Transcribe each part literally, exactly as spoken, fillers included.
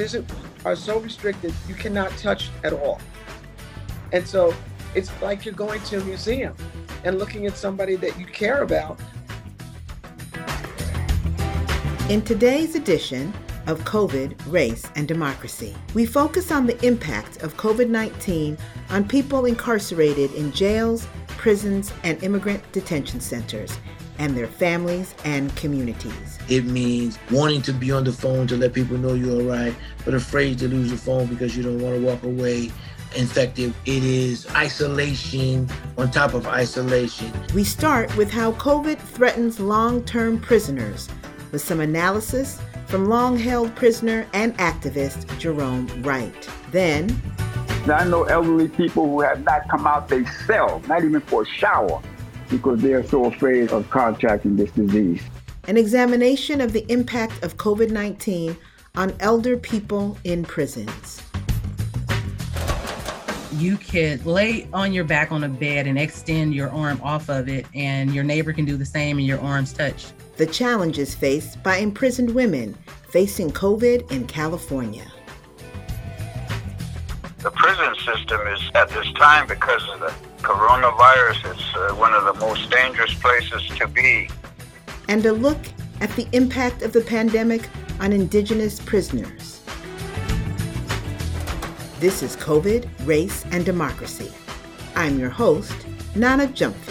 visits are so restricted, you cannot touch at all. And so it's like you're going to a museum and looking at somebody that you care about. In today's edition of COVID, Race, and Democracy, we focus on the impact of COVID nineteen on people incarcerated in jails, prisons, and immigrant detention centers, and their families and communities. It means wanting to be on the phone to let people know you're all right, but afraid to lose the phone because you don't want to walk away infected. It is isolation on top of isolation. We start with how COVID threatens long-term prisoners, with some analysis from long-held prisoner and activist Jerome Wright. Then, I know elderly people who have not come out their cell, not even for a shower, because they're so afraid of contracting this disease. An examination of the impact of COVID nineteen on elder people in prisons. You can lay on your back on a bed and extend your arm off of it, and your neighbor can do the same and your arms touch. The challenges faced by imprisoned women facing COVID in California. The prison system is, at this time, because of the coronavirus, it's uh, one of the most dangerous places to be. And a look at the impact of the pandemic on indigenous prisoners. This is COVID, Race, and Democracy. I'm your host, Nana Jumphy.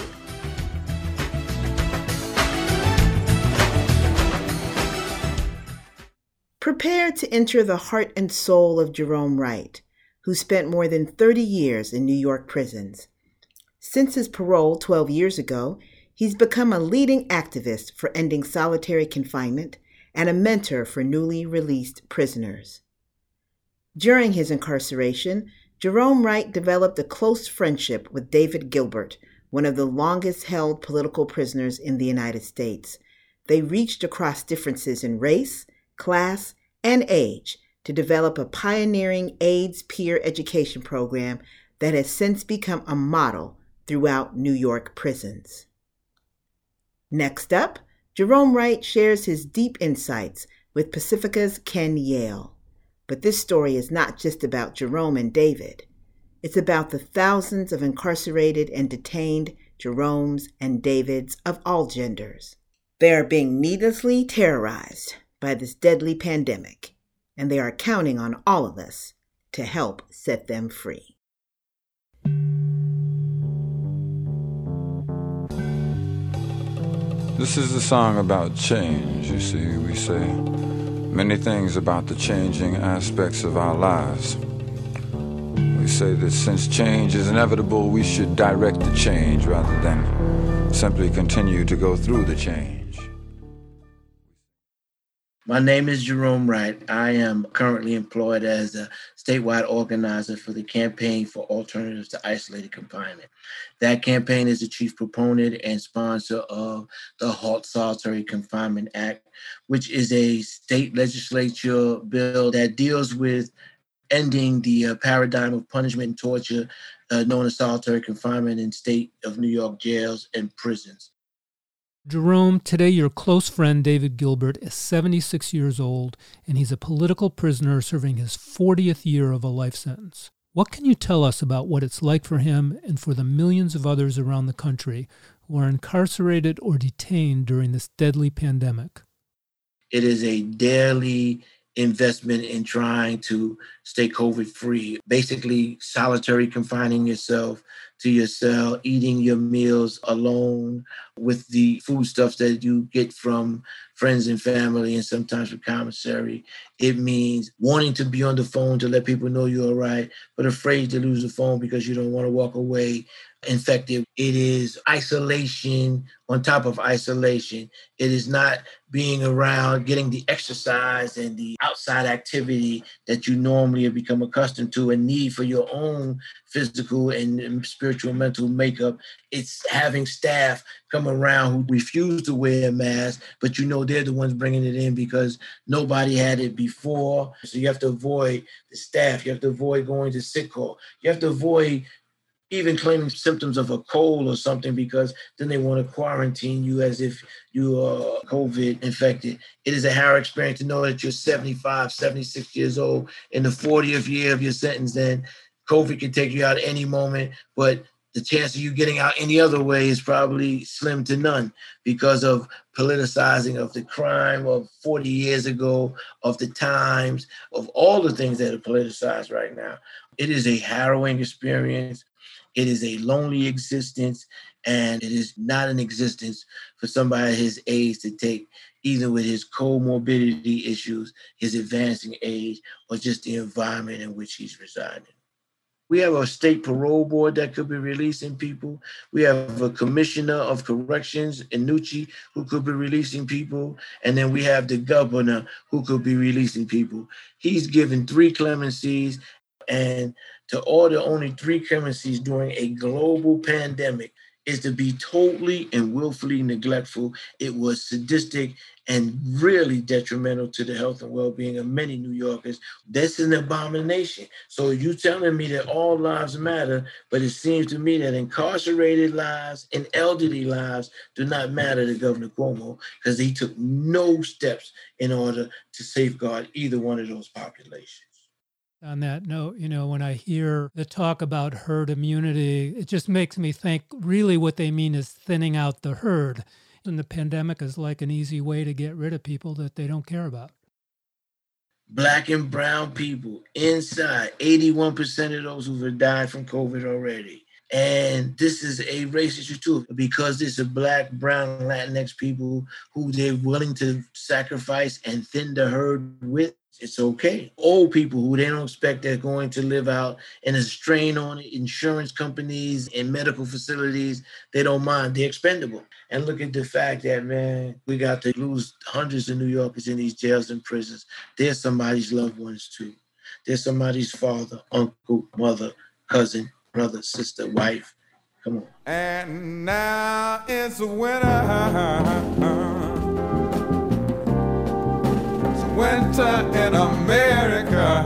Prepare to enter the heart and soul of Jerome Wright, who spent more than thirty years in New York prisons. Since his parole twelve years ago, he's become a leading activist for ending solitary confinement and a mentor for newly released prisoners. During his incarceration, Jerome Wright developed a close friendship with David Gilbert, one of the longest-held political prisoners in the United States. They reached across differences in race, class, and age to develop a pioneering AIDS peer education program that has since become a model throughout New York prisons. Next up, Jerome Wright shares his deep insights with Pacifica's Ken Yale. But this story is not just about Jerome and David. It's about the thousands of incarcerated and detained Jeromes and Davids of all genders. They are being needlessly terrorized by this deadly pandemic, and they are counting on all of us to help set them free. This is a song about change, you see. We say many things about the changing aspects of our lives. We say that since change is inevitable, we should direct the change rather than simply continue to go through the change. My name is Jerome Wright. I am currently employed as a statewide organizer for the Campaign for Alternatives to Isolated Confinement. That campaign is the chief proponent and sponsor of the Halt Solitary Confinement Act, which is a state legislature bill that deals with ending the uh, paradigm of punishment and torture uh, known as solitary confinement in state of New York jails and prisons. Jerome, today your close friend David Gilbert is seventy-six years old, and he's a political prisoner serving his fortieth year of a life sentence. What can you tell us about what it's like for him and for the millions of others around the country who are incarcerated or detained during this deadly pandemic? It is a daily investment in trying to stay COVID-free. Basically, solitary confining yourself to your cell, eating your meals alone with the foodstuffs that you get from friends and family and sometimes from commissary. It means wanting to be on the phone to let people know you're all right, but afraid to lose the phone because you don't want to walk away infected. It is isolation on top of isolation. It is not being around, getting the exercise and the outside activity that you normally have become accustomed to and need for your own physical and spiritual and mental makeup. It's having staff come around who refuse to wear a mask, but you know they're the ones bringing it in because nobody had it before. So you have to avoid the staff. You have to avoid going to sick call. You have to avoid even claiming symptoms of a cold or something, because then they want to quarantine you as if you are COVID infected. It is a harrowing experience to know that you're seventy-five, seventy-six years old in the fortieth year of your sentence, then COVID can take you out at any moment, but the chance of you getting out any other way is probably slim to none because of politicizing of the crime of forty years ago, of the times, of all the things that are politicized right now. It is a harrowing experience. It is a lonely existence, and it is not an existence for somebody his age to take, either with his comorbidity issues, his advancing age, or just the environment in which he's residing. We have a state parole board that could be releasing people. We have a commissioner of corrections, Inucci, who could be releasing people. And then we have the governor who could be releasing people. He's given three clemencies, and to order only three clemencies during a global pandemic is to be totally and willfully neglectful. It was sadistic and really detrimental to the health and well-being of many New Yorkers. That's an abomination. So you telling me that all lives matter, but it seems to me that incarcerated lives and elderly lives do not matter to Governor Cuomo, because he took no steps in order to safeguard either one of those populations. On that note, you know, when I hear the talk about herd immunity, it just makes me think really what they mean is thinning out the herd. And the pandemic is like an easy way to get rid of people that they don't care about. Black and brown people inside, eighty-one percent of those who have died from COVID already. And this is a race issue too, because it's a Black, brown, Latinx people who they're willing to sacrifice and thin the herd with. It's okay. Old people who they don't expect they're going to live out, and a strain on insurance companies and medical facilities, they don't mind. They're expendable. And look at the fact that, man, we got to lose hundreds of New Yorkers in these jails and prisons. They're somebody's loved ones too. They're somebody's father, uncle, mother, cousin, brother, sister, wife. Come on. And now it's winter. Winter in America,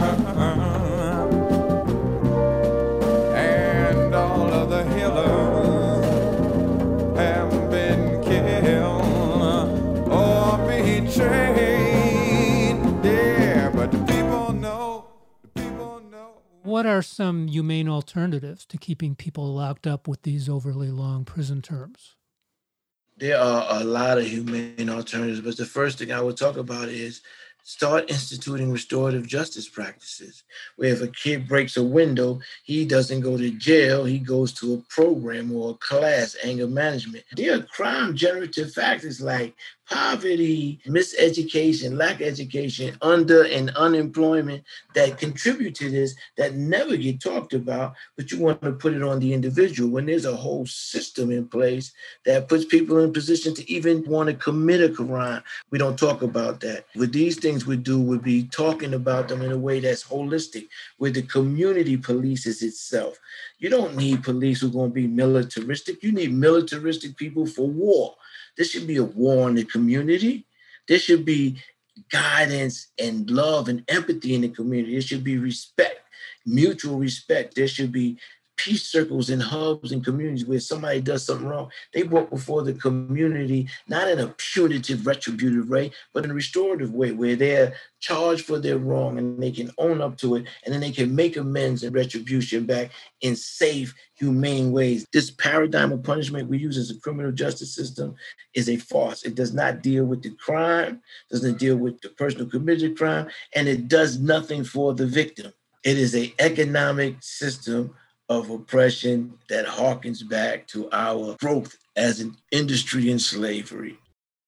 and all of the healers have been killed or betrayed. Yeah, but the people know, the people know. What are some humane alternatives to keeping people locked up with these overly long prison terms? There are a lot of humane alternatives, but the first thing I would talk about is start instituting restorative justice practices, where if a kid breaks a window, he doesn't go to jail, he goes to a program or a class, anger management. There are crime-generative factors like poverty, miseducation, lack of education, under and unemployment that contribute to this that never get talked about, but you want to put it on the individual when there's a whole system in place that puts people in position to even want to commit a crime. We don't talk about that. What these things would do would be talking about them in a way that's holistic, where the community polices itself. You don't need police who are going to be militaristic. You need militaristic people for war. There should be a war in the community. There should be guidance and love and empathy in the community. There should be respect, mutual respect. There should be peace circles and hubs and communities where somebody does something wrong. They work before the community, not in a punitive, retributive way, but in a restorative way where they're charged for their wrong and they can own up to it, and then they can make amends and retribution back in safe, humane ways. This paradigm of punishment we use as a criminal justice system is a farce. It does not deal with the crime, doesn't deal with the person who committed the crime, and it does nothing for the victim. It is an economic system of oppression that harkens back to our growth as an industry in slavery.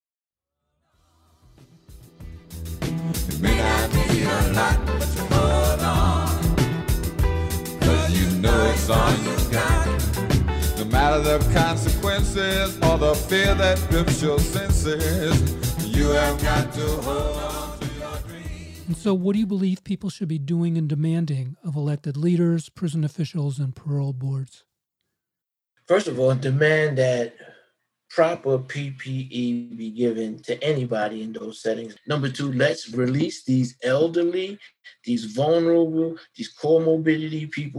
It may not be a lot, but you hold on, 'cause you know it's all you got. No matter the consequences or the fear that grips your senses, you have got to hold on. And so what do you believe people should be doing and demanding of elected leaders, prison officials, and parole boards? First of all, demand that proper P P E be given to anybody in those settings. Number two, let's release these elderly, these vulnerable, these comorbidity people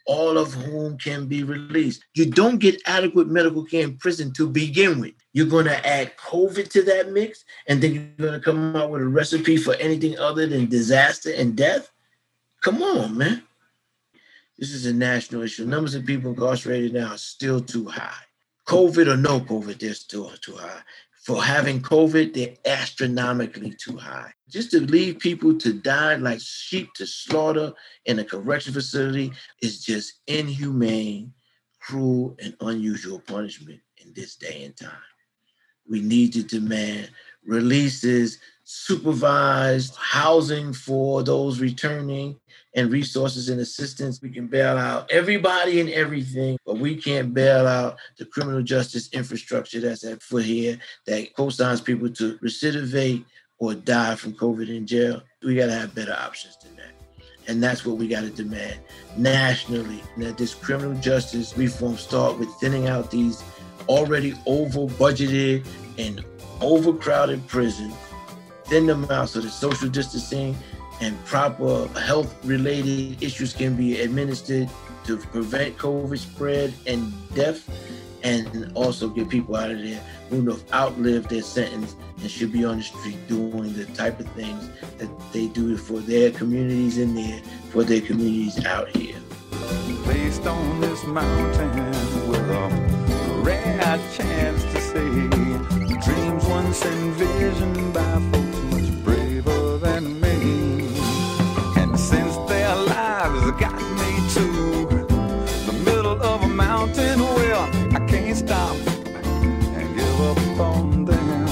all of whom can be released. You don't get adequate medical care in prison to begin with. You're going to add COVID to that mix, and then you're going to come out with a recipe for anything other than disaster and death? Come on, man. This is a national issue. Numbers of people incarcerated now are still too high. COVID or no COVID, they're still too high. For having COVID, they're astronomically too high. Just to leave people to die like sheep to slaughter in a correction facility is just inhumane, cruel, and unusual punishment in this day and time. We need to demand releases, supervised housing for those returning, and resources and assistance. We can bail out everybody and everything, but we can't bail out the criminal justice infrastructure that's at foot here that co-signs people to recidivate or die from COVID in jail. We got to have better options than that. And that's what we got to demand nationally, that this criminal justice reform start with thinning out these already over-budgeted and overcrowded prisons, thin them out so that social distancing and proper health-related issues can be administered to prevent COVID spread and death, and also get people out of there who have outlived their sentence and should be on the street doing the type of things that they do for their communities in there, for their communities out here. Placed on this mountain with a rare chance to see dreams once envisioned by folks much braver than me. And since their lives got me to the middle of a mountain, well, I can't stop and give up on them.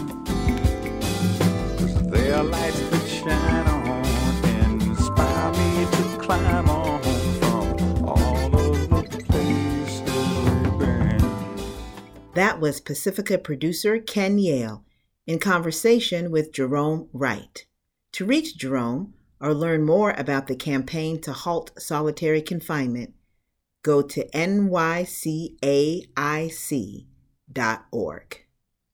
'Cause their lights that shine on inspire me to climb on from all of the places we've been. That was Pacifica producer Ken Yale in conversation with Jerome Wright. To reach Jerome or learn more about the campaign to halt solitary confinement, go to N Y C A I C dot org.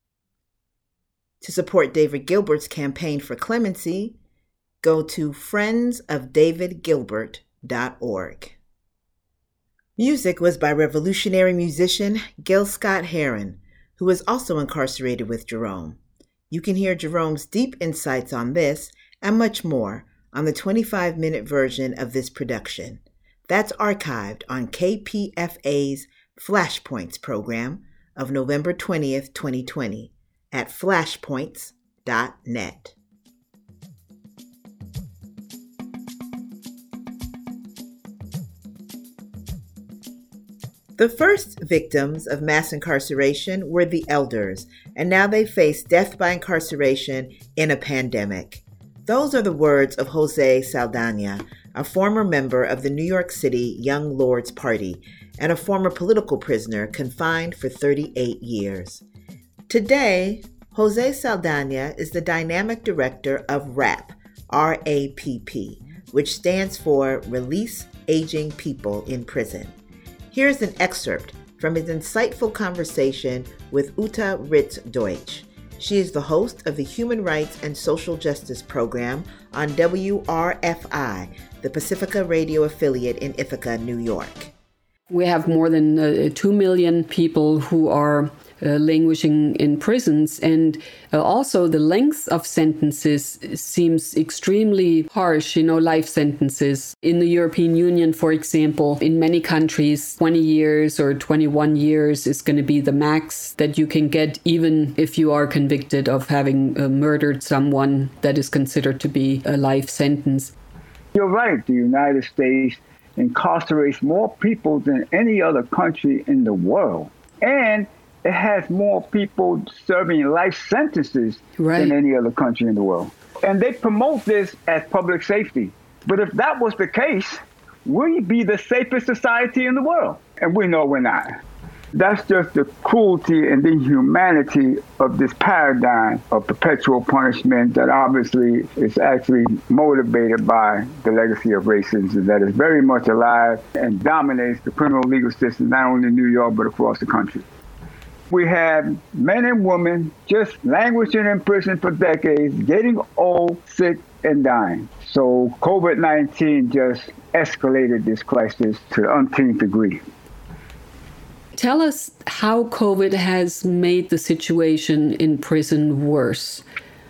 To support David Gilbert's campaign for clemency, go to friends of david gilbert dot org. Music was by revolutionary musician Gil Scott-Heron, who was also incarcerated with Jerome. You can hear Jerome's deep insights on this and much more on the twenty-five minute version of this production. That's archived on K P F A's Flashpoints program of November twentieth, twenty twenty at flashpoints dot net. The first victims of mass incarceration were the elders, and now they face death by incarceration in a pandemic. Those are the words of Jose Saldana, a former member of the New York City Young Lords Party and a former political prisoner confined for thirty-eight years. Today, Jose Saldana is the dynamic director of RAP, R A P P, which stands for Release Aging People in Prison. Here's an excerpt from his insightful conversation with Uta Ritz-Deutsch. She is the host of the Human Rights and Social Justice program on W R F I, the Pacifica radio affiliate in Ithaca, New York. We have more than uh, two million people who are uh, languishing in prisons, and uh, also the length of sentences seems extremely harsh, you know, life sentences. In the European Union, for example, in many countries, twenty years or twenty-one years is going to be the max that you can get, even if you are convicted of having uh, murdered someone. That is considered to be a life sentence. You're right. The United States incarcerates more people than any other country in the world. And it has more people serving life sentences right. than any other country in the world. And they promote this as public safety. But if that was the case, we'd be the safest society in the world. And we know we're not. That's just the cruelty and the inhumanity of this paradigm of perpetual punishment that obviously is actually motivated by the legacy of racism that is very much alive and dominates the criminal legal system, not only in New York, but across the country. We have men and women just languishing in prison for decades, getting old, sick, and dying. So COVID nineteen just escalated this crisis to the umpteenth degree. Tell us how COVID has made the situation in prison worse.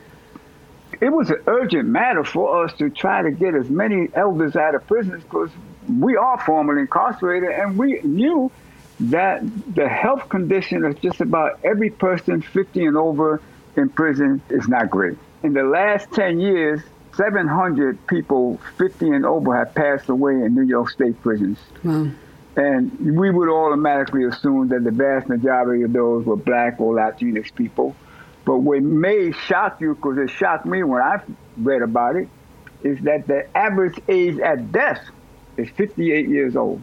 It was an urgent matter for us to try to get as many elders out of prisons because we are formerly incarcerated, and we knew that the health condition of just about every person fifty and over in prison is not great. In the last ten years, seven hundred people fifty and over have passed away in New York State prisons. Wow. And we would automatically assume that the vast majority of those were Black or Latinx people. But what may shock you, because it shocked me when I read about it, is that the average age at death is fifty-eight years old.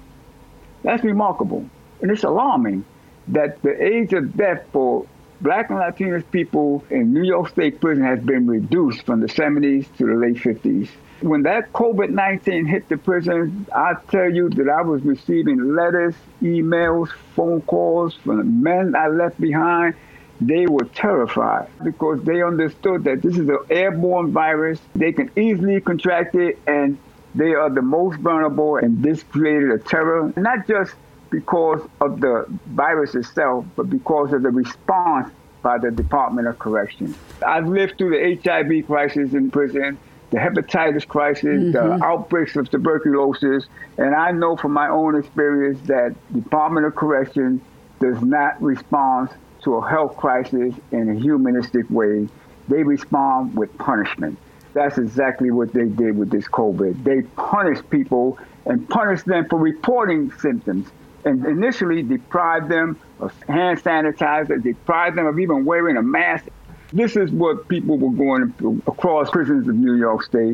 That's remarkable. And it's alarming that the age of death for Black and Latinx people in New York State prison has been reduced from the seventies to the late fifties. When that COVID nineteen hit the prison, I tell you that I was receiving letters, emails, phone calls from the men I left behind. They were terrified because they understood that this is an airborne virus. They can easily contract it, and they are the most vulnerable, and this created a terror, not just because of the virus itself, but because of the response by the Department of Corrections. I've lived through the H I V crisis in prison, the hepatitis crisis, mm-hmm. the outbreaks of tuberculosis, and I know from my own experience that Department of Corrections does not respond to a health crisis in a humanistic way. They respond with punishment. That's exactly what they did with this COVID. They punished people and punished them for reporting symptoms, and initially deprived them of hand sanitizer, deprived them of even wearing a mask. This is what people were going through across prisons of New York State.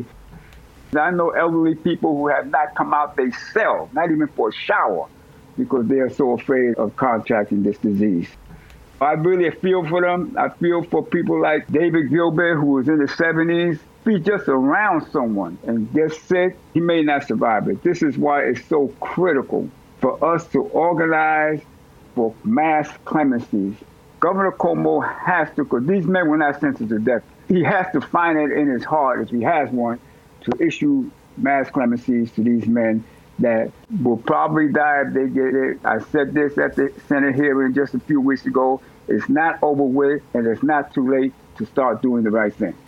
I know elderly people who have not come out their cell, not even for a shower, because they are so afraid of contracting this disease. I really feel for them. I feel for people like David Gilbert, who was in the seventies. Be just around someone and get sick, he may not survive it. This is why it's so critical for us to organize for mass clemencies. Governor Cuomo has to, because these men were not sentenced to death. He has to find it in his heart, if he has one, to issue mass clemencies to these men that will probably die if they get it. I said this at the Senate hearing just a few weeks ago. It's not over with, and it's not too late to start doing the right thing.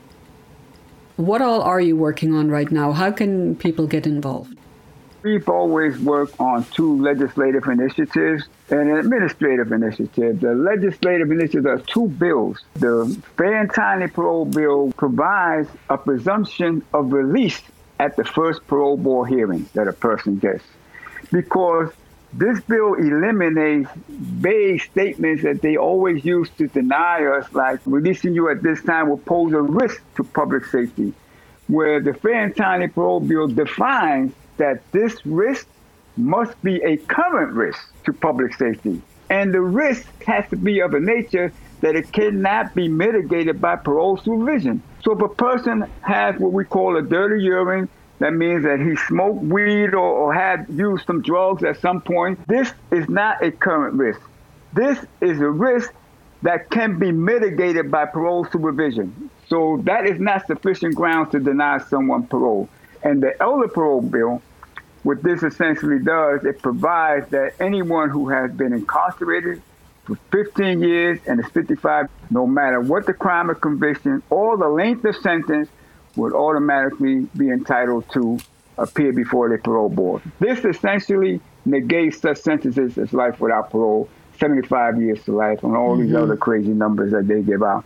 What all are you working on right now? How can people get involved? We've always worked on two legislative initiatives and an administrative initiative. The legislative initiatives are two bills. The Fair and Timely Parole Bill provides a presumption of release at the first parole board hearing that a person gets, because this bill eliminates vague statements that they always use to deny us, like releasing you at this time will pose a risk to public safety, where the Fair and Timely Parole Bill defines that this risk must be a current risk to public safety. And the risk has to be of a nature that it cannot be mitigated by parole supervision. So if a person has what we call a dirty urine, that means that he smoked weed or, or had used some drugs at some point, this is not a current risk. This is a risk that can be mitigated by parole supervision. So that is not sufficient grounds to deny someone parole. And the elder parole bill, what this essentially does, it provides that anyone who has been incarcerated for fifteen years and is fifty-five, no matter what the crime of conviction or the length of sentence, would automatically be entitled to appear before the parole board. This essentially negates such sentences as life without parole, seventy-five years to life, and all mm-hmm. these other crazy numbers that they give out.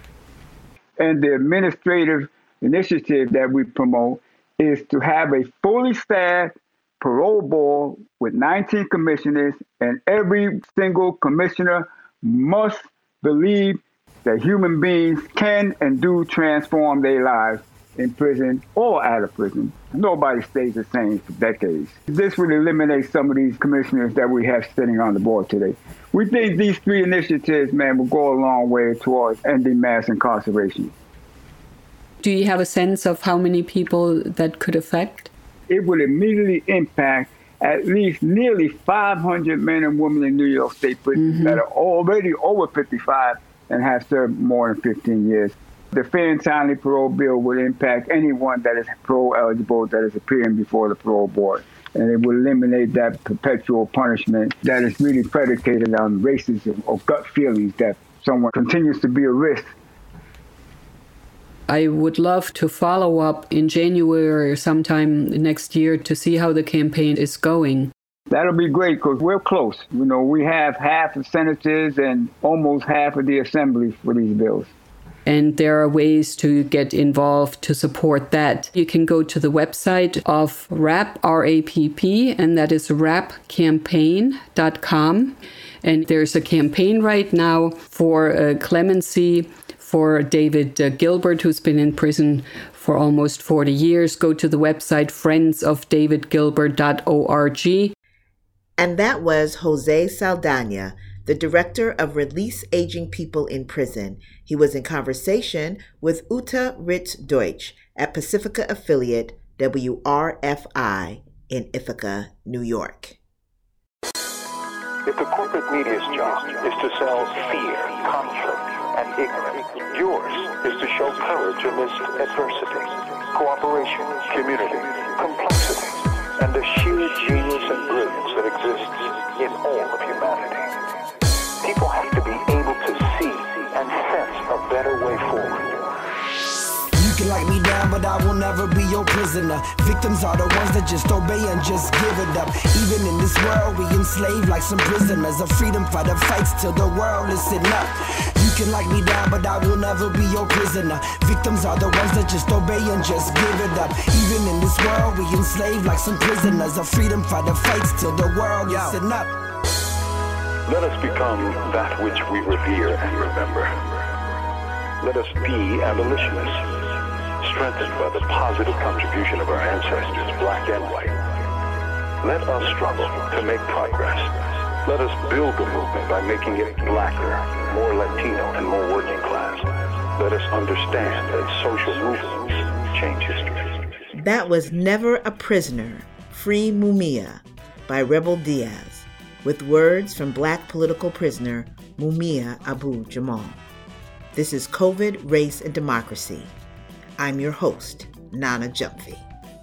And the administrative initiative that we promote is to have a fully staffed parole board with nineteen commissioners, and every single commissioner must believe that human beings can and do transform their lives in prison or out of prison. Nobody stays the same for decades. This would eliminate some of these commissioners that we have sitting on the board today. We think these three initiatives, man, will go a long way towards ending mass incarceration. Do you have a sense of how many people that could affect? It would immediately impact at least nearly five hundred men and women in New York State prisons mm-hmm. that are already over fifty-five and have served more than fifteen years. The fair and timely parole bill would impact anyone that is parole eligible that is appearing before the parole board. And it would eliminate that perpetual punishment that is really predicated on racism or gut feelings that someone continues to be a risk. I would love to follow up in January or sometime next year to see how the campaign is going. That'll be great because we're close. You know, we have half the senators and almost half of the assembly for these bills. And there are ways to get involved to support that. You can go to the website of RAP, R A P P, and that is rap campaign dot com. And there's a campaign right now for uh, clemency for David uh, Gilbert, who's been in prison for almost forty years. Go to the website friends of david gilbert dot org. And that was Jose Saldana, the director of Release Aging People in Prison. He was in conversation with Uta Ritz-Deutsch at Pacifica affiliate W R F I in Ithaca, New York. If the corporate media's job is to sell fear, conflict, and ignorance, yours is to show courage amidst adversity, cooperation, community, complexity, and the sheer genius and brilliance that exists in all of humanity. People have to be able to see and sense a better way forward. You can lock me down, but I will never be your prisoner. Victims are the ones that just obey and just give it up. Even in this world, we enslaved like some prisoners. A freedom fighter fights till the world is enough. You can lock me down, but I will never be your prisoner. Victims are the ones that just obey and just give it up. Even in this world, we enslaved like some prisoners. A freedom fighter fights till the world is enough. Let us become that which we revere and remember. Let us be abolitionists, strengthened by the positive contribution of our ancestors, black and white. Let us struggle to make progress. Let us build the movement by making it blacker, more Latino, and more working class. Let us understand that social movements change history. That was Never a Prisoner, Free Mumia by Rebel Diaz, with words from Black political prisoner Mumia Abu-Jamal. This is COVID, Race, and Democracy. I'm your host, Nana Jumphy.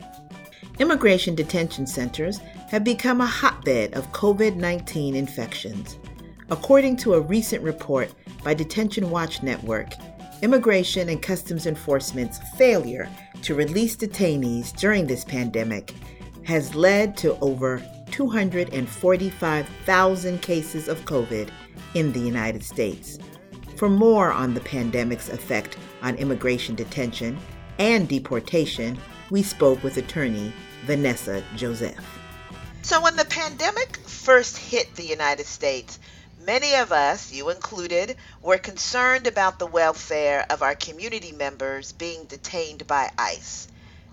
Immigration detention centers have become a hotbed of COVID nineteen infections. According to a recent report by Detention Watch Network, Immigration and Customs Enforcement's failure to release detainees during this pandemic has led to over two hundred forty-five thousand cases of COVID in the United States. For more on the pandemic's effect on immigration detention and deportation, we spoke with attorney Vanessa Joseph. So when the pandemic first hit the United States, many of us, you included, were concerned about the welfare of our community members being detained by ICE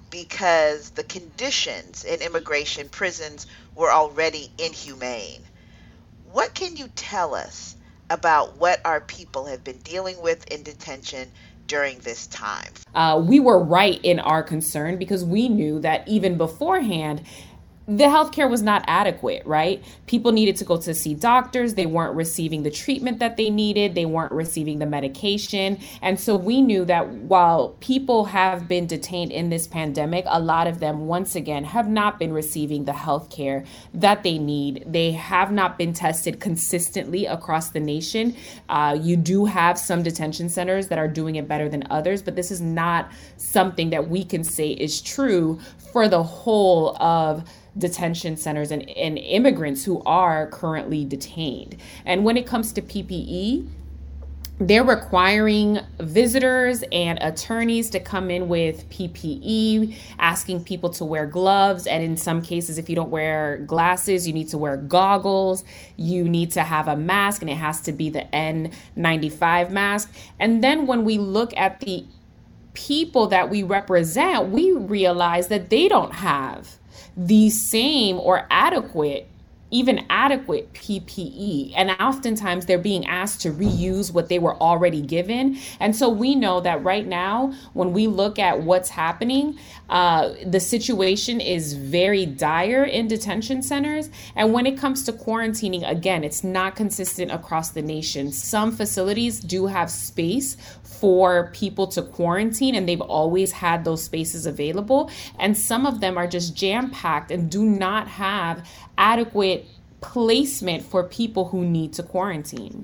because the conditions in immigration prisons were already inhumane. What can you tell us about what our people have been dealing with in detention during this time? Uh, we were right in our concern because we knew that even beforehand, the healthcare was not adequate, right? People needed to go to see doctors. They weren't receiving the treatment that they needed. They weren't receiving the medication. And so we knew that while people have been detained in this pandemic, a lot of them, once again, have not been receiving the healthcare that they need. They have not been tested consistently across the nation. Uh, you do have some detention centers that are doing it better than others, but this is not something that we can say is true for the whole of detention centers and, and immigrants who are currently detained. And when it comes to P P E, they're requiring visitors and attorneys to come in with P P E, asking people to wear gloves. And in some cases, if you don't wear glasses, you need to wear goggles. You need to have a mask, and it has to be the N ninety-five mask. And then when we look at the people that we represent, we realize that they don't have the same or adequate even adequate P P E. And oftentimes they're being asked to reuse what they were already given. And so we know that right now, when we look at what's happening, uh, the situation is very dire in detention centers. And when it comes to quarantining, again, it's not consistent across the nation. Some facilities do have space for people to quarantine, and they've always had those spaces available. And some of them are just jam-packed and do not have adequate placement for people who need to quarantine.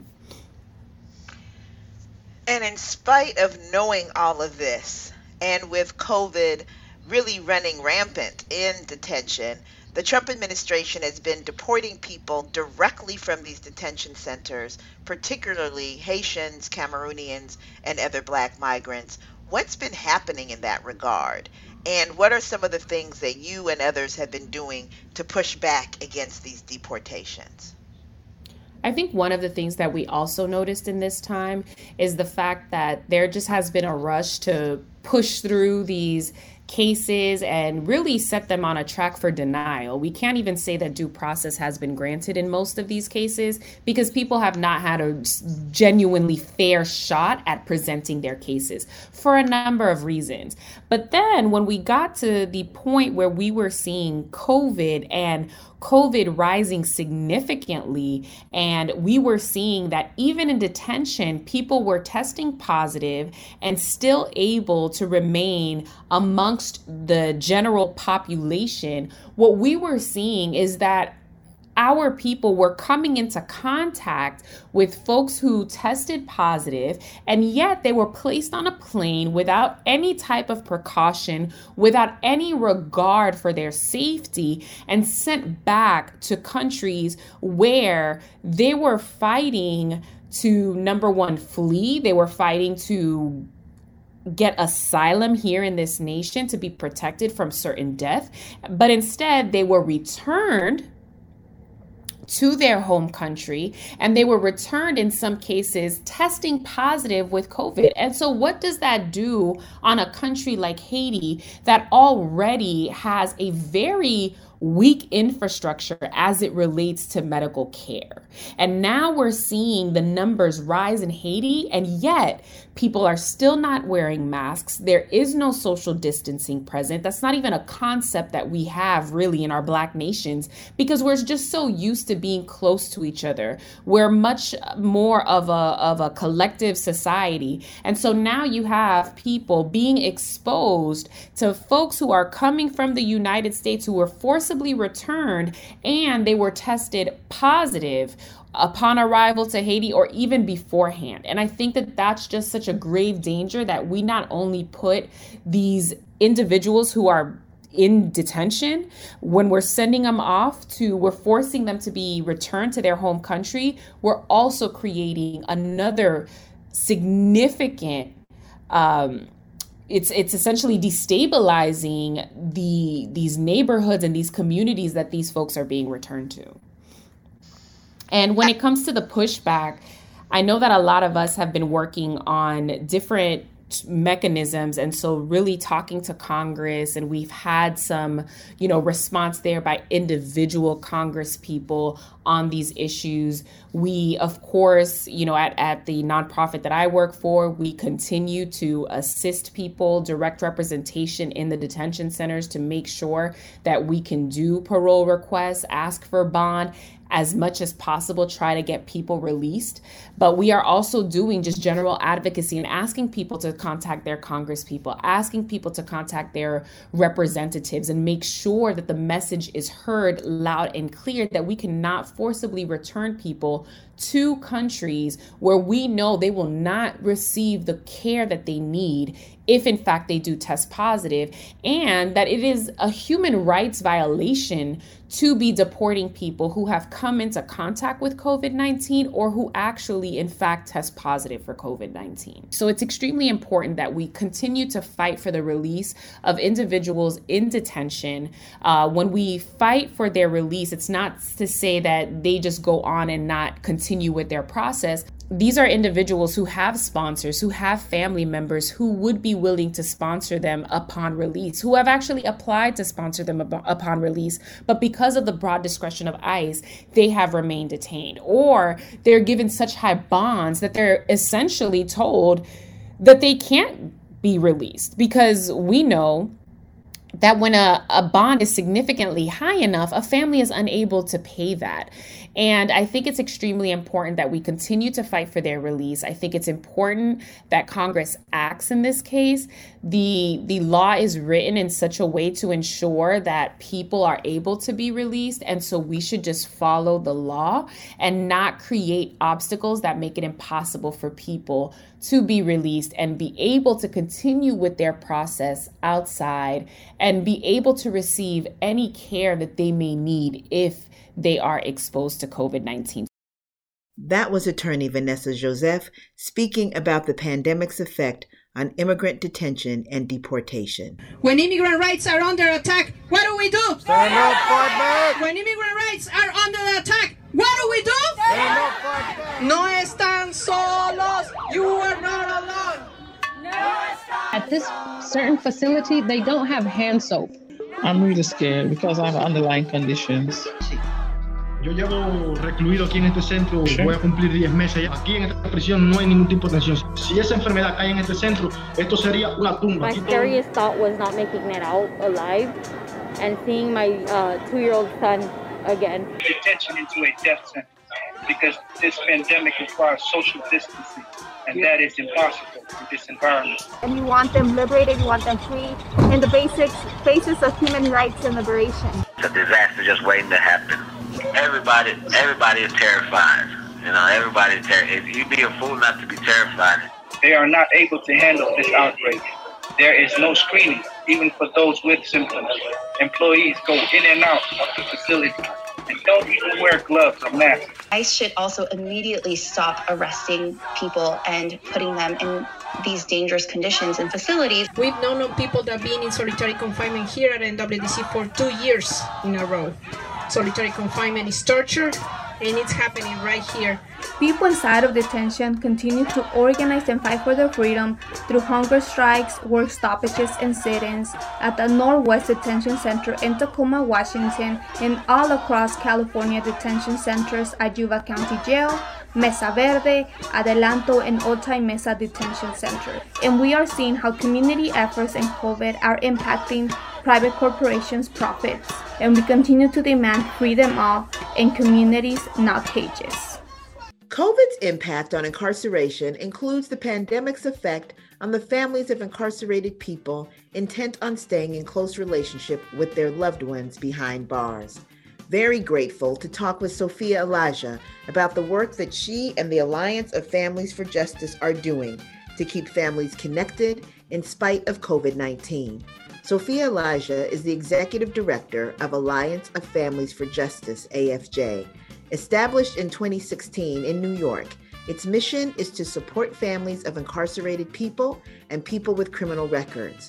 And in spite of knowing all of this, and with COVID really running rampant in detention, the Trump administration has been deporting people directly from these detention centers, particularly Haitians, Cameroonians, and other Black migrants. What's been happening in that regard? And what are some of the things that you and others have been doing to push back against these deportations? I think one of the things that we also noticed in this time is the fact that there just has been a rush to push through these cases and really set them on a track for denial. We can't even say that due process has been granted in most of these cases because people have not had a genuinely fair shot at presenting their cases for a number of reasons. But then when we got to the point where we were seeing COVID and COVID rising significantly, and we were seeing that even in detention, people were testing positive and still able to remain amongst the general population, what we were seeing is that our people were coming into contact with folks who tested positive, and yet they were placed on a plane without any type of precaution, without any regard for their safety, and sent back to countries where they were fighting to, number one, flee. They were fighting to get asylum here in this nation to be protected from certain death, but instead they were returned to their home country, and they were returned in some cases testing positive with COVID. And so what does that do on a country like Haiti that already has a very weak infrastructure as it relates to medical care? And now we're seeing the numbers rise in Haiti, and yet people are still not wearing masks. There is no social distancing present. That's not even a concept that we have really in our Black nations because we're just so used to being close to each other. We're much more of a, of a collective society. And so now you have people being exposed to folks who are coming from the United States who were forcibly returned, and they were tested positive upon arrival to Haiti or even beforehand. And I think that that's just such a grave danger that we not only put these individuals who are in detention, when we're sending them off to, we're forcing them to be returned to their home country, we're also creating another significant um, It's it's essentially destabilizing the these neighborhoods and these communities that these folks are being returned to. And when it comes to the pushback, I know that a lot of us have been working on different mechanisms, and so really talking to Congress, and we've had some, you know, response there by individual Congress people on these issues. We, of course, you know, at, at the nonprofit that I work for, we continue to assist people, direct representation in the detention centers to make sure that we can do parole requests, ask for bond, as much as possible, try to get people released. But we are also doing just general advocacy and asking people to contact their Congress people, asking people to contact their representatives and make sure that the message is heard loud and clear that we cannot forcibly return people to countries where we know they will not receive the care that they need if in fact they do test positive, and that it is a human rights violation to be deporting people who have come into contact with COVID nineteen or who actually in fact test positive for COVID nineteen. So it's extremely important that we continue to fight for the release of individuals in detention. Uh, when we fight for their release, it's not to say that they just go on and not continue continue with their process. These are individuals who have sponsors, who have family members who would be willing to sponsor them upon release, who have actually applied to sponsor them ab- upon release, but because of the broad discretion of ICE, they have remained detained, or they're given such high bonds that they're essentially told that they can't be released, because we know that when a, a bond is significantly high enough, a family is unable to pay that. And I think it's extremely important that we continue to fight for their release. I think it's important that Congress acts in this case. The, the law is written in such a way to ensure that people are able to be released. And so we should just follow the law and not create obstacles that make it impossible for people to be released and be able to continue with their process outside and be able to receive any care that they may need if they are exposed to COVID nineteen. That was attorney Vanessa Joseph speaking about the pandemic's effect on immigrant detention and deportation. When immigrant rights are under attack, what do we do? Stand up, fight back. When immigrant rights are under attack, what do we do? Stand up, fight back. No están solos. You are not alone. No están. At this certain facility, they don't have hand soap. I'm really scared because I have underlying conditions. Yo llevo recluido aquí en este centro, voy a cumplir diez meses. Aquí en esta prisión no hay ningún tipo de atención. Si esa enfermedad cae en este centro, esto sería una tumba. My scariest thought was not making it out alive and seeing my uh, two-year-old son again. Detention into a death sentence because this pandemic requires social distancing, and that is impossible in this environment. And you want them liberated, you want them free, and the basics, basis of human rights and liberation. It's a disaster just waiting to happen. Everybody, everybody is terrified. You know, everybody is terrified. You'd be a fool not to be terrified. They are not able to handle this outbreak. There is no screening, even for those with symptoms. Employees go in and out of the facility and don't even wear gloves or masks. ICE should also immediately stop arresting people and putting them in these dangerous conditions in facilities. We've known of people that have been in solitary confinement here at N W D C for two years in a row. Solitary confinement is torture, and it's happening right here. People inside of detention continue to organize and fight for their freedom through hunger strikes, work stoppages, and sit-ins at the Northwest Detention Center in Tacoma, Washington, and all across California detention centers at Yuba County Jail, Mesa Verde, Adelanto, and Otay Mesa Detention Center. And we are seeing how community efforts in COVID are impacting private corporations' profits. And we continue to demand freedom of and communities, not cages. COVID's impact on incarceration includes the pandemic's effect on the families of incarcerated people intent on staying in close relationship with their loved ones behind bars. Very grateful to talk with Sophia Elijah about the work that she and the Alliance of Families for Justice are doing to keep families connected in spite of COVID nineteen. Sophia Elijah is the Executive Director of Alliance of Families for Justice, A F J. Established in twenty sixteen in New York, its mission is to support families of incarcerated people and people with criminal records.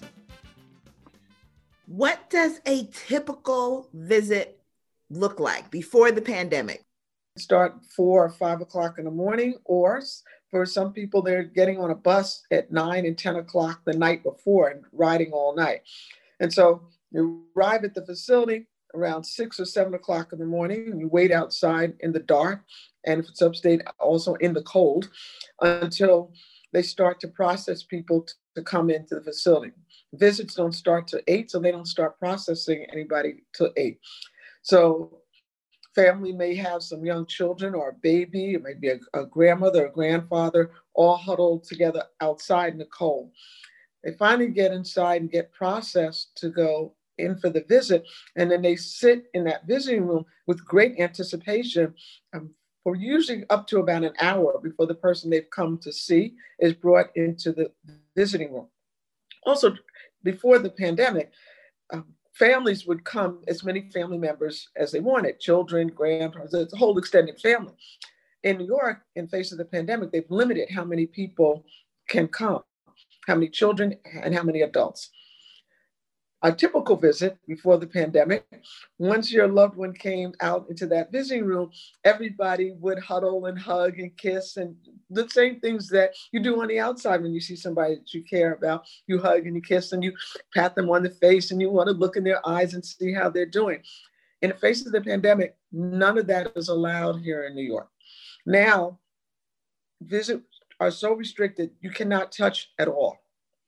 What does a typical visit look like before the pandemic? Start four or five o'clock in the morning, or for some people, they're getting on a bus at nine and ten o'clock the night before and riding all night. And so you arrive at the facility around six or seven o'clock in the morning, and you wait outside in the dark, and if it's upstate, also in the cold, until they start to process people t- to come into the facility. Visits don't start till eight, so they don't start processing anybody till eight. So family may have some young children or a baby, it might be a, a grandmother or grandfather, all huddled together outside in the cold. They finally get inside and get processed to go in for the visit, and then they sit in that visiting room with great anticipation um, for usually up to about an hour before the person they've come to see is brought into the visiting room. Also, before the pandemic, um, families would come, as many family members as they wanted, children, grandparents, it's a whole extended family. In New York, in face of the pandemic, they've limited how many people can come, how many children and how many adults. a typical visit before the pandemic, once your loved one came out into that visiting room, everybody would huddle and hug and kiss and the same things that you do on the outside when you see somebody that you care about. You hug and you kiss and you pat them on the face and you want to look in their eyes and see how they're doing. In the face of the pandemic, none of that is allowed here in New York. Now, visits are so restricted, you cannot touch at all.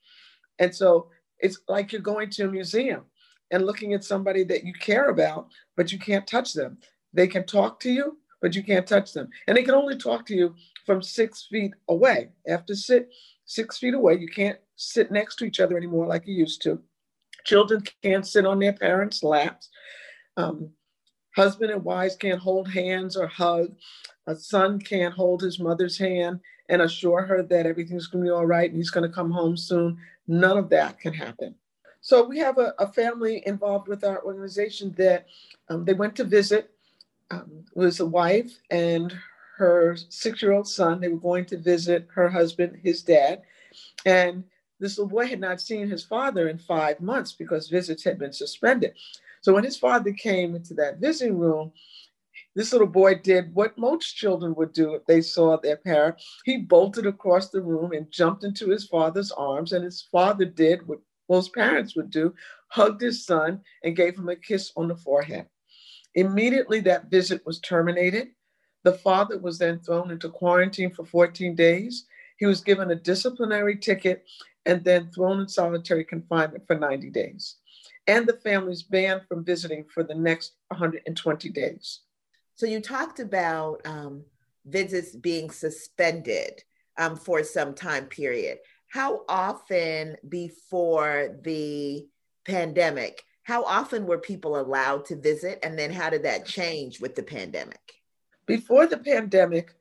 And so it's like you're going to a museum and looking at somebody that you care about, but you can't touch them. They can talk to you, but you can't touch them. And they can only talk to you from six feet away. You have to sit six feet away. You can't sit next to each other anymore like you used to. Children can't sit on their parents' laps. Um, husband and wives can't hold hands or hug. A son can't hold his mother's hand and assure her that everything's going to be all right and he's going to come home soon. None of that can happen. So we have a, a family involved with our organization that um, they went to visit. Um, it was a wife and her six-year-old son. They were going to visit her husband, his dad. And this little boy had not seen his father in five months because visits had been suspended. So when his father came into that visiting room, this little boy did what most children would do if they saw their parent. He bolted across the room and jumped into his father's arms. And his father did what most parents would do, hugged his son and gave him a kiss on the forehead. Immediately, that visit was terminated. The father was then thrown into quarantine for fourteen days. He was given a disciplinary ticket and then thrown in solitary confinement for ninety days. And the family's banned from visiting for the next one hundred twenty days. So you talked about um, visits being suspended um, for some time period. How often before the pandemic, how often were people allowed to visit? And then how did that change with the pandemic? Before the pandemic,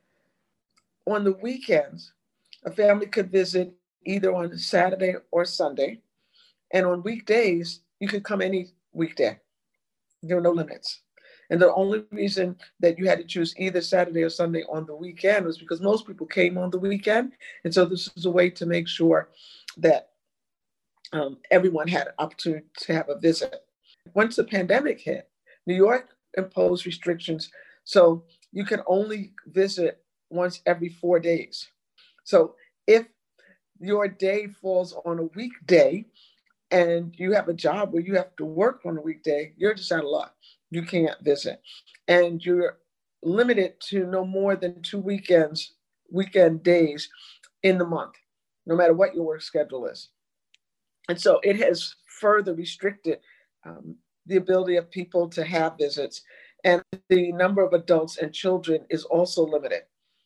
on the weekends, a family could visit either on Saturday or Sunday. And on weekdays, you could come any weekday. There were no limits. And the only reason that you had to choose either Saturday or Sunday on the weekend was because most people came on the weekend. And so this was a way to make sure that um, everyone had an opportunity to have a visit. Once the pandemic hit, New York imposed restrictions. So you can only visit once every four days. So if your day falls on a weekday and you have a job where you have to work on a weekday, you're just out of luck. You can't visit. And you're limited to no more than two weekends, weekend days in the month, no matter what your work schedule is. And so it has further restricted um, the ability of people to have visits. And the number of adults and children is also limited.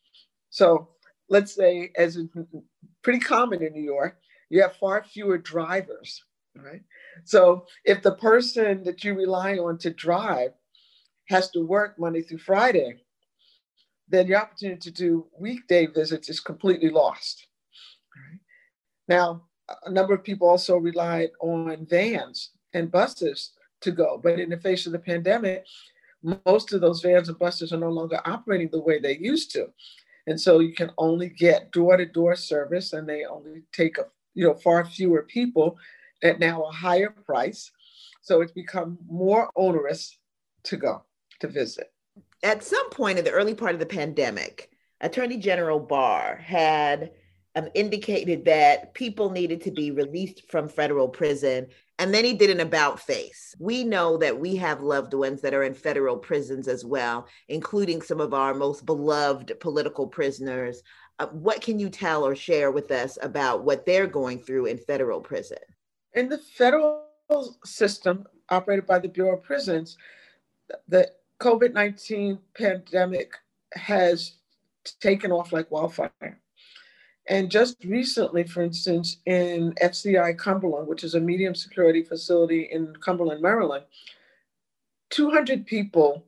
So let's say, as is pretty common in New York, you have far fewer drivers, right? So if the person that you rely on to drive has to work Monday through Friday, then your opportunity to do weekday visits is completely lost. Right? Now, a number of people also relied on vans and buses to go, but in the face of the pandemic, most of those vans and buses are no longer operating the way they used to. And so you can only get door-to-door service, and they only take a, you know, far fewer people at now a higher price. So it's become more onerous to go to visit. At some point in the early part of the pandemic, Attorney General Barr had um, indicated that people needed to be released from federal prison. And then he did an about face. We know that we have loved ones that are in federal prisons as well, including some of our most beloved political prisoners. Uh, what can you tell or share with us about what they're going through in federal prison? In the federal system operated by the Bureau of Prisons, the COVID nineteen pandemic has taken off like wildfire. And just recently, for instance, in F C I Cumberland, which is a medium security facility in Cumberland, Maryland, two hundred people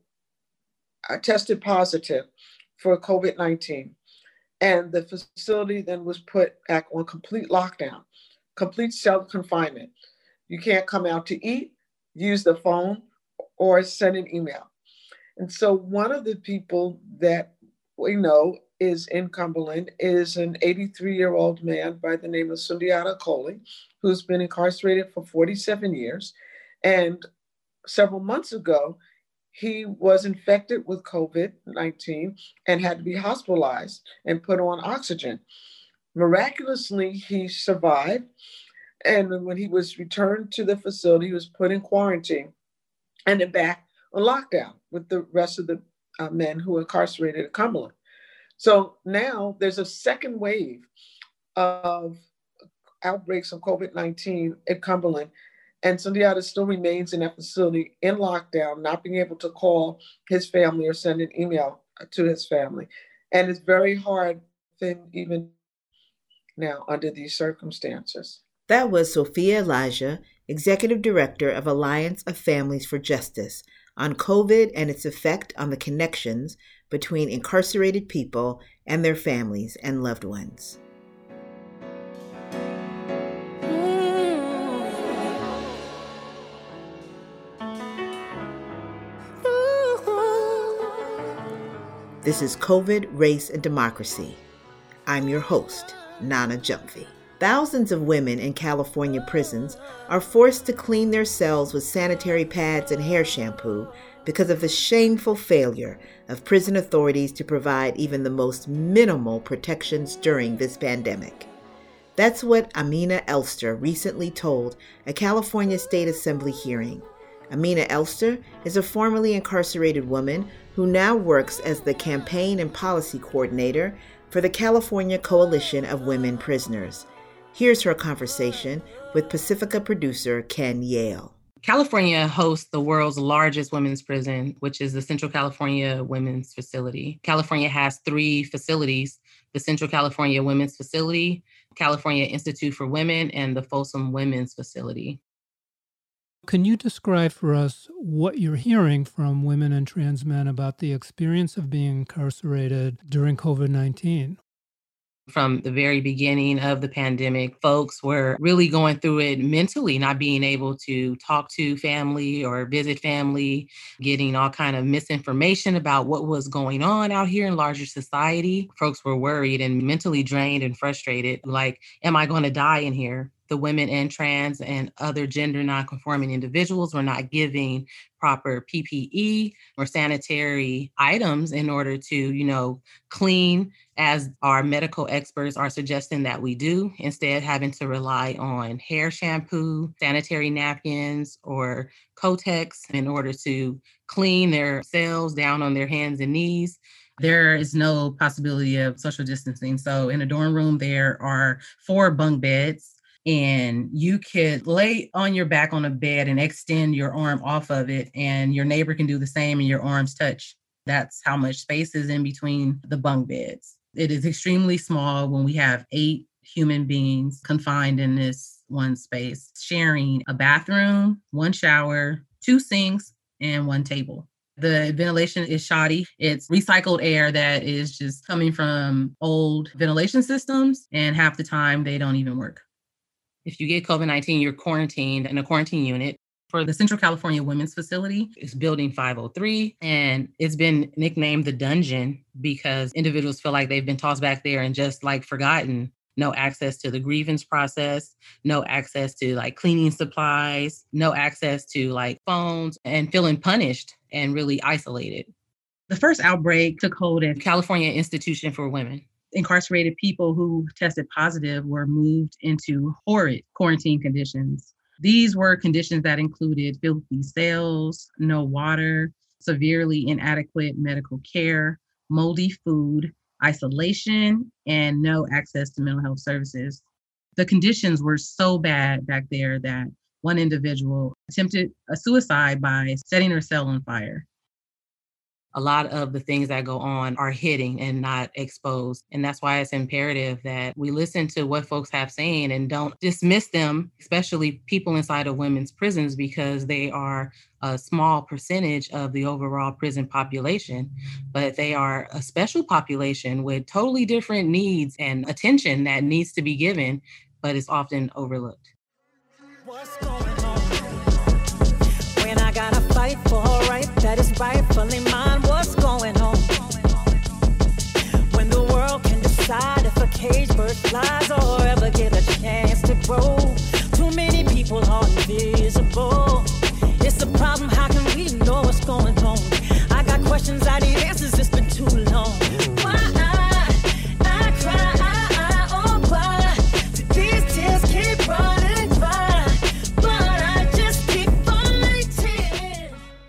tested positive for COVID nineteen. And the facility then was put back on complete lockdown, complete self-confinement. You can't come out to eat, use the phone, or send an email. And so one of the people that we know is in Cumberland is an eighty-three-year-old man by the name of Sundiata Kohli, who's been incarcerated for forty-seven years. And several months ago, he was infected with COVID nineteen and had to be hospitalized and put on oxygen. Miraculously, he survived. And when he was returned to the facility, he was put in quarantine and then back on lockdown with the rest of the uh, men who were incarcerated at Cumberland. So now there's a second wave of outbreaks of COVID nineteen at Cumberland. And Sundiata still remains in that facility in lockdown, not being able to call his family or send an email to his family. And it's very hard for him even now under these circumstances. That was Sophia Elijah, Executive Director of Alliance of Families for Justice, on COVID and its effect on the connections between incarcerated people and their families and loved ones. This is COVID, Race, and Democracy. I'm your host, Nana Gyamfi. Thousands of women in California prisons are forced to clean their cells with sanitary pads and hair shampoo because of the shameful failure of prison authorities to provide even the most minimal protections during this pandemic. That's what Amina Elster recently told a California State Assembly hearing. Amina Elster is a formerly incarcerated woman who now works as the campaign and policy coordinator for the California Coalition of Women Prisoners. Here's her conversation with Pacifica producer Ken Yale. California hosts the world's largest women's prison, which is the Central California Women's Facility. California has three facilities: the Central California Women's Facility, California Institute for Women, and the Folsom Women's Facility. Can you describe for us what you're hearing from women and trans men about the experience of being incarcerated during COVID nineteen? From the very beginning of the pandemic, folks were really going through it mentally, not being able to talk to family or visit family, getting all kind of misinformation about what was going on out here in larger society. Folks were worried and mentally drained and frustrated. Like, am I going to die in here? The women and trans and other gender nonconforming individuals were not giving proper P P E or sanitary items in order to, you know, clean as our medical experts are suggesting that we do, instead having to rely on hair shampoo, sanitary napkins, or Kotex in order to clean their cells down on their hands and knees. There is no possibility of social distancing. So in a dorm room, there are four bunk beds. And you could lay on your back on a bed and extend your arm off of it, and your neighbor can do the same and your arms touch. That's how much space is in between the bunk beds. It is extremely small when we have eight human beings confined in this one space, sharing a bathroom, one shower, two sinks, and one table. The ventilation is shoddy. It's recycled air that is just coming from old ventilation systems, and half the time they don't even work. If you get COVID nineteen, you're quarantined in a quarantine unit. For the Central California Women's Facility, it's building five oh three, and it's been nicknamed the dungeon because individuals feel like they've been tossed back there and just like forgotten. No access to the grievance process, no access to like cleaning supplies, no access to like phones, and feeling punished and really isolated. The first outbreak took hold at California Institution for Women. Incarcerated people who tested positive were moved into horrid quarantine conditions. These were conditions that included filthy cells, no water, severely inadequate medical care, moldy food, isolation, and no access to mental health services. The conditions were so bad back there that one individual attempted a suicide by setting her cell on fire. A lot of the things that go on are hidden and not exposed. And that's why it's imperative that we listen to what folks have saying and don't dismiss them, especially people inside of women's prisons, because they are a small percentage of the overall prison population, but they are a special population with totally different needs and attention that needs to be given, but is often overlooked. What's going on? When I gotta fight for right that is rightfully mine, what's going on? When the world lies or ever get a chance to grow. Too many people are invisible. It's a problem, how can we know what's going on? I got questions, I need answers, it's been too long. Why I, I cry, I, oh why? These tears keep running by, but I just keep fighting.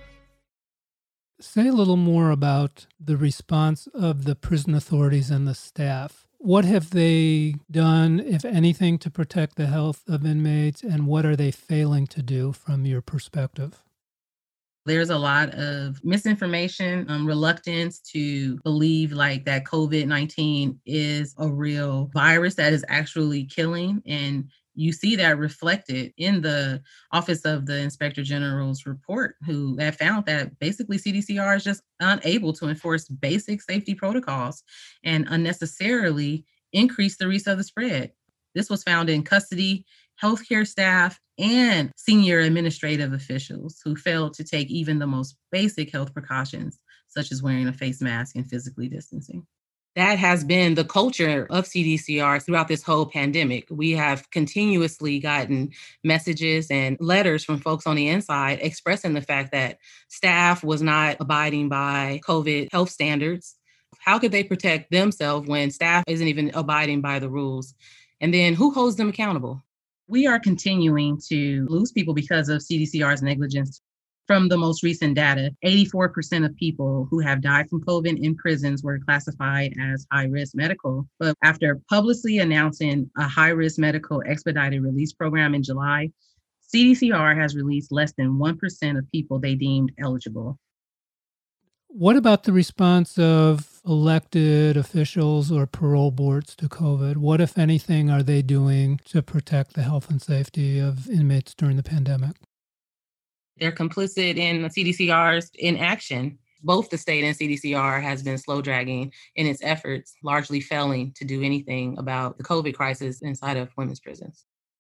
Say a little more about the response of the prison authorities and the staff. What have they done, if anything, to protect the health of inmates, and what are they failing to do from your perspective? There's a lot of misinformation, um, reluctance to believe like that COVID nineteen is a real virus that is actually killing. And you see that reflected in the Office of the Inspector General's report, who have found that basically C D C R is just unable to enforce basic safety protocols and unnecessarily increase the risk of the spread. This was found in custody, healthcare staff, and senior administrative officials who failed to take even the most basic health precautions, such as wearing a face mask and physically distancing. That has been the culture of C D C R throughout this whole pandemic. We have continuously gotten messages and letters from folks on the inside expressing the fact that staff was not abiding by COVID health standards. How could they protect themselves when staff isn't even abiding by the rules? And then who holds them accountable? We are continuing to lose people because of C D C R's negligence. From the most recent data, eighty-four percent of people who have died from COVID in prisons were classified as high-risk medical. But after publicly announcing a high-risk medical expedited release program in July, C D C R has released less than one percent of people they deemed eligible. What about the response of elected officials or parole boards to COVID? What, if anything, are they doing to protect the health and safety of inmates during the pandemic? They're complicit in C D C R's inaction. Both the state and C D C R has been slow dragging in its efforts, largely failing to do anything about the COVID crisis inside of women's prisons.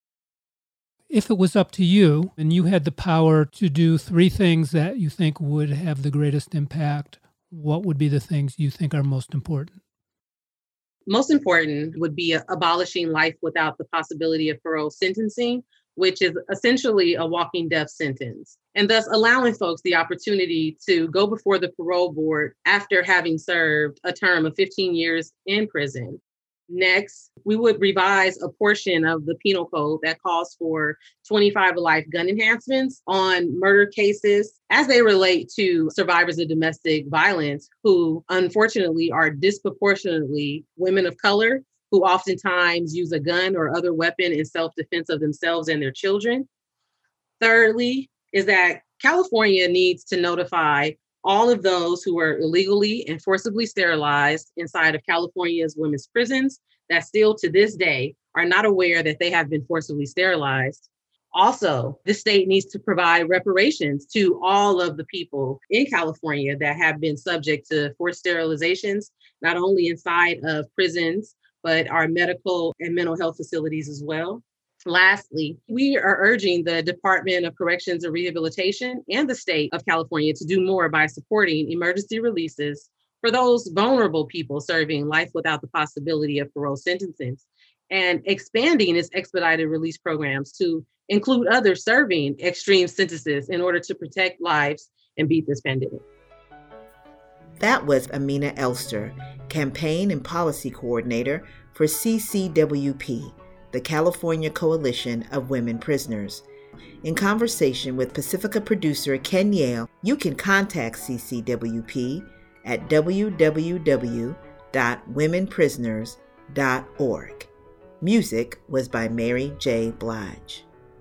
If it was up to you and you had the power to do three things that you think would have the greatest impact, what would be the things you think are most important? Most important would be abolishing life without the possibility of parole sentencing, which is essentially a walking death sentence, and thus allowing folks the opportunity to go before the parole board after having served a term of fifteen years in prison. Next, we would revise a portion of the penal code that calls for twenty-five to life gun enhancements on murder cases as they relate to survivors of domestic violence who unfortunately are disproportionately women of color, who oftentimes use a gun or other weapon in self-defense of themselves and their children. Thirdly, is that California needs to notify all of those who are illegally and forcibly sterilized inside of California's women's prisons that still to this day are not aware that they have been forcibly sterilized. Also, the state needs to provide reparations to all of the people in California that have been subject to forced sterilizations, not only inside of prisons, but our medical and mental health facilities as well. Lastly, we are urging the Department of Corrections and Rehabilitation and the state of California to do more by supporting emergency releases for those vulnerable people serving life without the possibility of parole sentencing, and expanding its expedited release programs to include others serving extreme sentences in order to protect lives and beat this pandemic. That was Amina Elster, Campaign and Policy Coordinator for C C W P, the California Coalition of Women Prisoners. In conversation with Pacifica producer Ken Yale, you can contact C C W P at w w w dot women prisoners dot org. Music was by Mary J. Blige.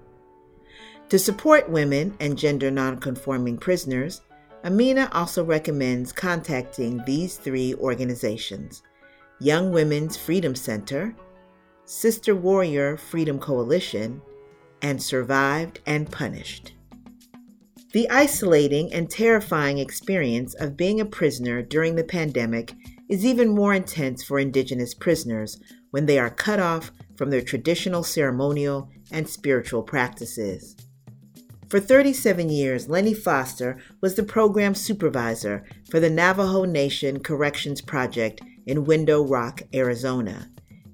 To support women and gender nonconforming prisoners, Amina also recommends contacting these three organizations: Young Women's Freedom Center, Sister Warrior Freedom Coalition, and Survived and Punished. The isolating and terrifying experience of being a prisoner during the pandemic is even more intense for Indigenous prisoners when they are cut off from their traditional ceremonial and spiritual practices. For thirty-seven years, Lenny Foster was the program supervisor for the Navajo Nation Corrections Project in Window Rock, Arizona.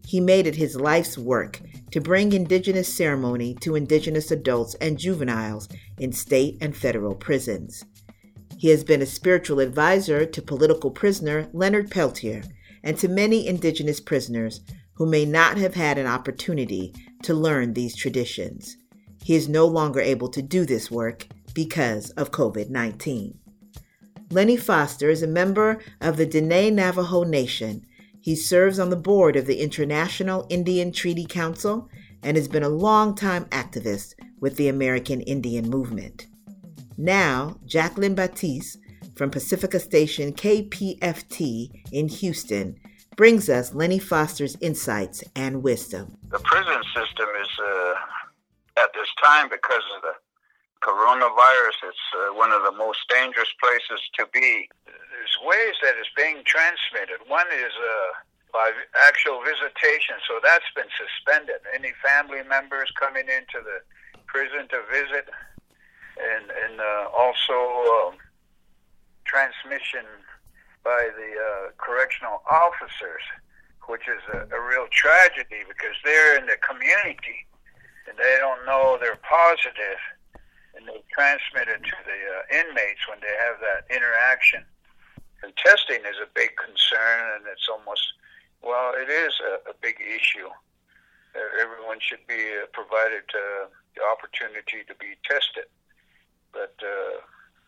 he made it his life's work to bring indigenous ceremony to indigenous adults and juveniles in state and federal prisons. He has been a spiritual advisor to political prisoner Leonard Peltier and to many indigenous prisoners who may not have had an opportunity to learn these traditions. He is no longer able to do this work because of covid nineteen. Lenny Foster is a member of the Diné Navajo Nation. He serves on the board of the International Indian Treaty Council and has been a longtime activist with the American Indian Movement. Now, Jacqueline Batiste from Pacifica Station K P F T in Houston brings us Lenny Foster's insights and wisdom. The prison system is, uh, at this time, because of the coronavirus, it's uh, one of the most dangerous places to be. There's ways that it's being transmitted. One is uh, by actual visitation, so that's been suspended. Any family members coming into the prison to visit, and, and uh, also um, transmission by the uh, correctional officers, which is a, a real tragedy because they're in the community and they don't know they're positive, and they transmit it to the uh, inmates when they have that interaction. And testing is a big concern, and it's almost, well, it is a, a big issue. Uh, everyone should be uh, provided uh, the opportunity to be tested. But uh,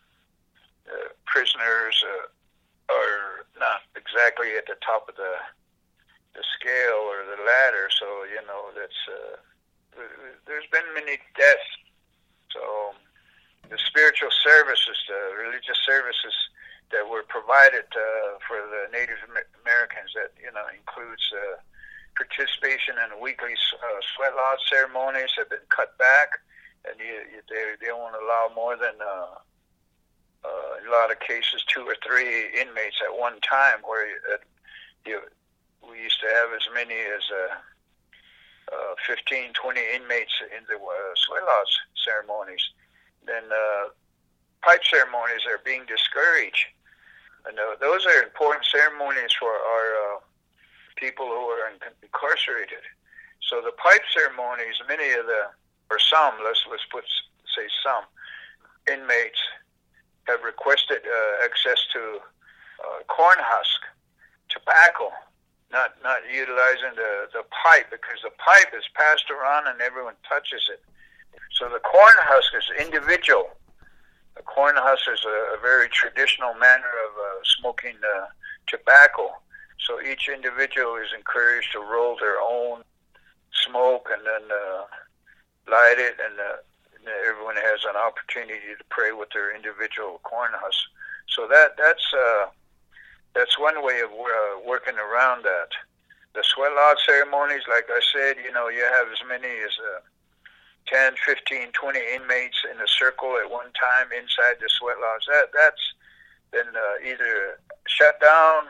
uh, prisoners uh, are not exactly at the top of the the scale or the ladder, so, you know, that's uh, there's been many deaths. So the spiritual services, the religious services that were provided uh, for the Native Americans, that, you know, includes uh, participation in weekly uh, sweat lodge ceremonies, have been cut back, and you, you, they, they won't allow more than, uh, uh, in a lot of cases, two or three inmates at one time, where uh, you, we used to have as many as uh, uh, fifteen, twenty inmates in the uh, sweat lodge ceremonies. Then uh, pipe ceremonies are being discouraged. And uh, those are important ceremonies for our uh, people who are incarcerated. So the pipe ceremonies, many of the, or some, let's, let's put, say some, inmates have requested uh, access to uh, corn husk, tobacco, not not utilizing the, the pipe, because the pipe is passed around and everyone touches it. So the corn husk is individual. The corn husk is a, a very traditional manner of uh, smoking uh, tobacco. So each individual is encouraged to roll their own smoke and then uh, light it, and, uh, and everyone has an opportunity to pray with their individual corn husk. So that that's uh, that's one way of uh, working around that. The sweat lodge ceremonies, like I said, you know, you have as many as uh, ten, fifteen, twenty inmates in a circle at one time inside the sweat lodge. That, that's been uh, either shut down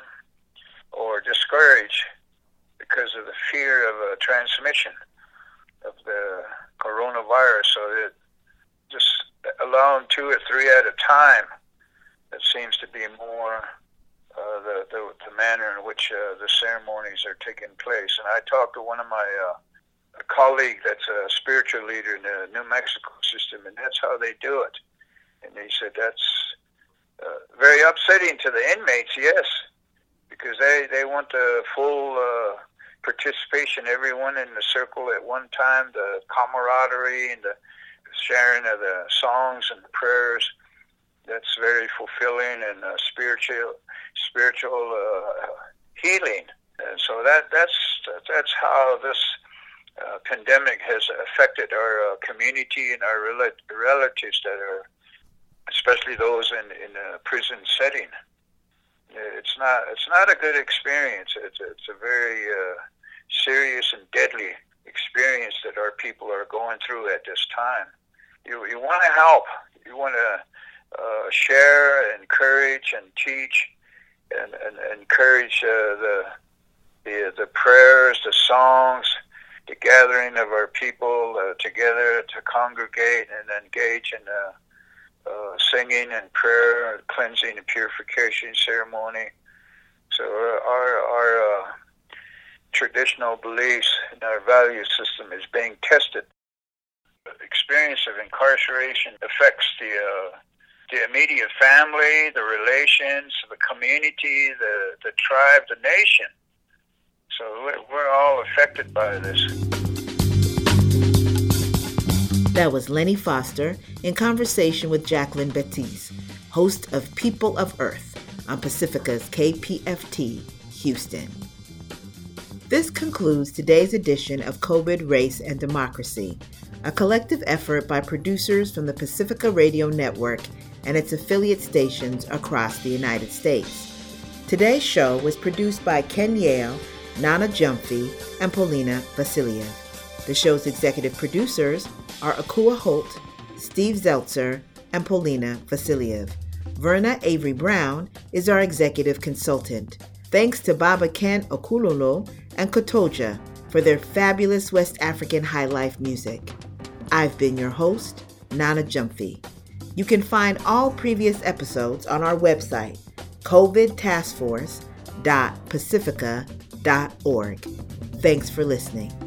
or discouraged because of the fear of a transmission of the coronavirus. So it just allowing two or three at a time, it seems to be more uh, the, the the manner in which uh, the ceremonies are taking place. And I talked to one of my uh, a colleague that's a spiritual leader in the New Mexico system, and that's how they do it. And he said that's uh, very upsetting to the inmates, yes, because they, they want the full uh, participation, everyone in the circle at one time, the camaraderie and the sharing of the songs and the prayers. That's very fulfilling and uh, spiritual spiritual uh, healing. And so that that's that's how this uh, pandemic has affected our uh, community and our rel- relatives that are, especially those in in a prison setting. It's not it's not a good experience. It's it's a very uh, serious and deadly experience that our people are going through at this time. You you want to help. You want to uh, share, encourage, and teach, and, and, and encourage uh, the the the prayers, the songs, the gathering of our people uh, together to congregate and engage in uh, uh, singing and prayer, cleansing and purification ceremony. So our our uh, traditional beliefs and our value system is being tested. The experience of incarceration affects the uh, the immediate family, the relations, the community, the, the tribe, the nation. So we're, we're all affected by this. That was Lenny Foster in conversation with Jacqueline Bettis, host of People of Earth on Pacifica's K P F T, Houston. This concludes today's edition of COVID, Race, and Democracy, a collective effort by producers from the Pacifica Radio Network and its affiliate stations across the United States. Today's show was produced by Ken Yale, Nana Jumphy, and Polina Vasiliev. The show's executive producers are Akua Holt, Steve Zeltzer, and Polina Vasiliev. Verna Avery Brown is our executive consultant. Thanks to Baba Ken Okulolo and Kotoja for their fabulous West African high life music. I've been your host, Nana Jumphy. You can find all previous episodes on our website, covid task force dot pacifica dot org. Thanks for listening.